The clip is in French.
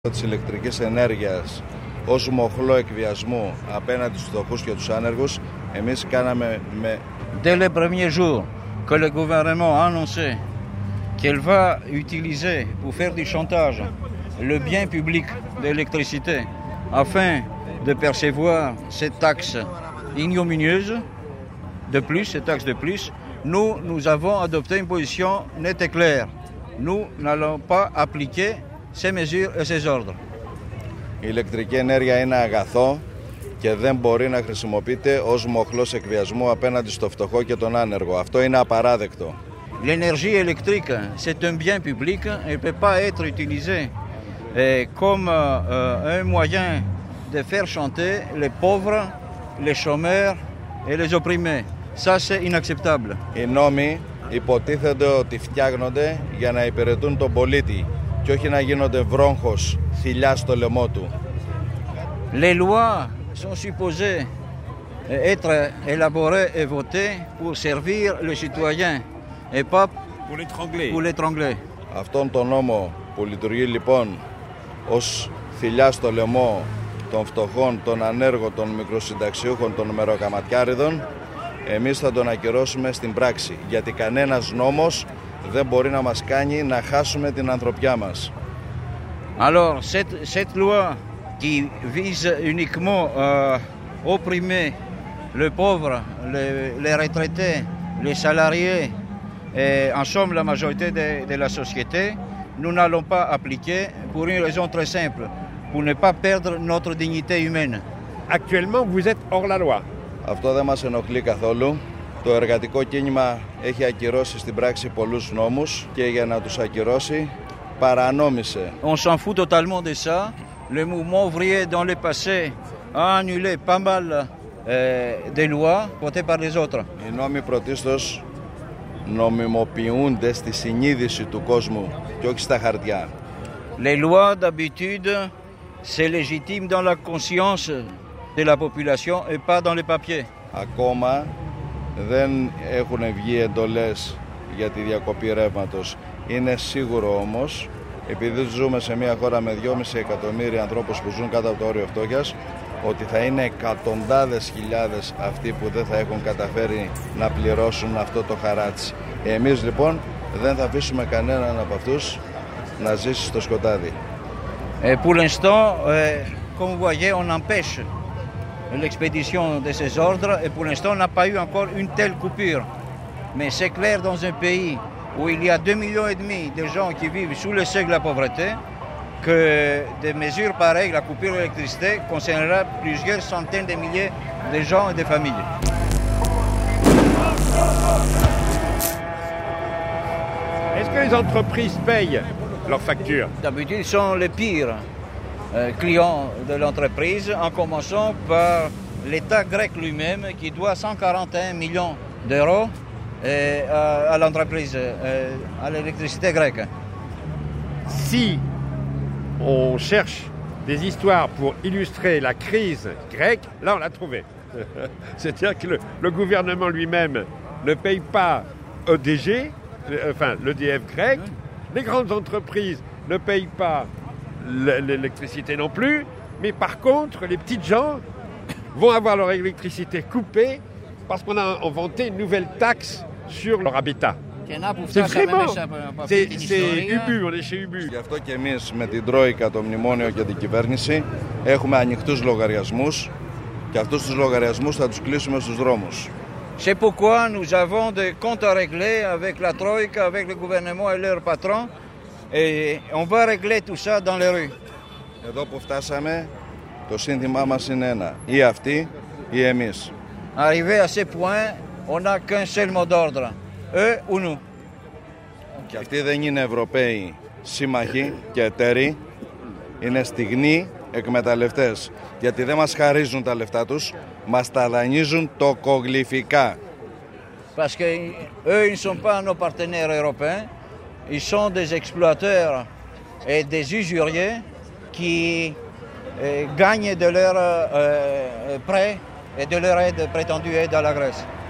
της ηλεκτρικής ενέργειας ως μοχλό εκβιασμού απέναντι στους φτωχούς και τους άνεργους, εμείς κάναμε με... Dès les premiers jours que le gouvernement a annoncé qu'il va utiliser pour faire du chantage le bien public de l'électricité afin de percevoir cette taxe ignominieuse de plus, nous avons adopté une position nette et claire. Nous n'allons pas appliquer ces mesures et ces ordres. Η ηλεκτρική ενέργεια είναι αγαθό και δεν μπορεί να χρησιμοποιείται ως μοχλός εκβιασμού απέναντι στο φτωχό και τον άνεργο. Αυτό είναι απαράδεκτο. L'énergie électrique, c'est un bien public. Elle ne peut pas être utilisée comme un moyen de faire chanter les pauvres, les chômeurs et les opprimés. Ça, c'est inacceptable. Οι νόμοι υποτίθεται ότι φτιάχνονται για να υπηρετούν τον πολίτη και όχι να γίνονται βρόγχος, θηλιά στο λαιμό του. Les lois sont supposées être élaborées et votées pour servir le citoyen et pas pour l'étrangler. Αυτόν τον νόμο που λειτουργεί λοιπόν ως θηλιά στο λαιμό των φτωχών, των ανέργων, των μικροσυνταξιούχων, των μεροκαματιάριδων, εμείς θα τον ακυρώσουμε στην πράξη, γιατί κανένας νόμος δεν μπορεί να μας κάνει να χάσουμε την ανθρωπιά μας. Alors, cette loi qui vise uniquement à opprimer le pauvre, les retraités, les salariés, et en somme la majorité de la société, nous n'allons pas appliquer pour une raison très simple, pour ne pas perdre notre dignité humaine. Actuellement, vous êtes hors la loi. Αυτό δεν μας ενοχλεί καθόλου. Το εργατικό κίνημα έχει ακυρώσει στην πράξη πολλούς νόμους και για να τους ακυρώσει παρανόμησε. On s'en fout totalement de ça. Le mouvement ouvrier dans le passé a annulé pas mal des lois votées par les autres. Οι νόμοι πρωτίστως νομιμοποιούνται στη συνείδηση του κόσμου και όχι στα χαρτιά. Les lois d'habitude, c'est légitime dans la conscience de la population et pas dans les papiers. Ακόμα δεν έχουν βγει εντολές για τη διακοπή ρεύματος. Είναι σίγουρο όμως, επειδή ζούμε σε μια χώρα με 2,5 εκατομμύρια ανθρώπους που ζουν κάτω από το όριο φτώχειας, ότι θα είναι εκατοντάδες χιλιάδες αυτοί που δεν θα έχουν καταφέρει να πληρώσουν αυτό το χαράτσι. Εμείς λοιπόν δεν θα αφήσουμε κανέναν από αυτούς να ζήσει στο σκοτάδι. Pour l'instant, comme vous voyez, on empêche l'expédition de ces ordres et pour l'instant, on n'a pas eu encore une telle coupure. Mais c'est clair dans un pays où il y a 2,5 millions de gens qui vivent sous le seuil de la pauvreté que des mesures pareilles, la coupure d'électricité, concernera plusieurs centaines de milliers de gens et de familles. Est-ce que les entreprises payent leurs factures? D'habitude, ils sont les pires clients de l'entreprise, en commençant par l'État grec lui-même qui doit 141 millions d'euros à l'entreprise, à l'électricité grecque. Si on cherche des histoires pour illustrer la crise grecque, là on l'a trouvé. C'est-à-dire que le gouvernement lui-même ne paye pas EDG, enfin l'EDF grec, les grandes entreprises ne payent pas l'électricité non plus, mais par contre les petites gens vont avoir leur électricité coupée parce qu'on a inventé une nouvelle taxe sur leur habitat. C'est vraiment, c'est Ubu, on est chez Ubu. Γι' αυτό και εμείς με την Τρόικα, το μνημόνιο και την κυβέρνηση έχουμε ανοιχτούς λογαριασμούς και αυτούς τους λογαριασμούς θα τους κλείσουμε στους δρόμους. C'est pourquoi nous avons des comptes à régler avec la Troïka, avec le gouvernement et leurs patrons et on va régler tout ça dans les rues. Εδώ που φτάσαμε, το σύνθημά μας είναι ένα, ή αυτοί ή εμείς. Arrivé à ce point, on n'a qu'un seul mot d'ordre, eux ou nous. Και αυτοί δεν είναι Ευρωπαίοι σύμμαχοι και εταίροι, είναι στιγνοί εκμεταλλευτές, γιατί δεν μας χαρίζουν τα λεφτά τους, μας τα δανείζουν τοκογλυφικά. Parce que eux, ils ne sont pas nos partenaires européens, ils sont des exploiteurs et des usuriers qui gagnent de leurs prêts et de leur aide, prétendue aide à la Grèce.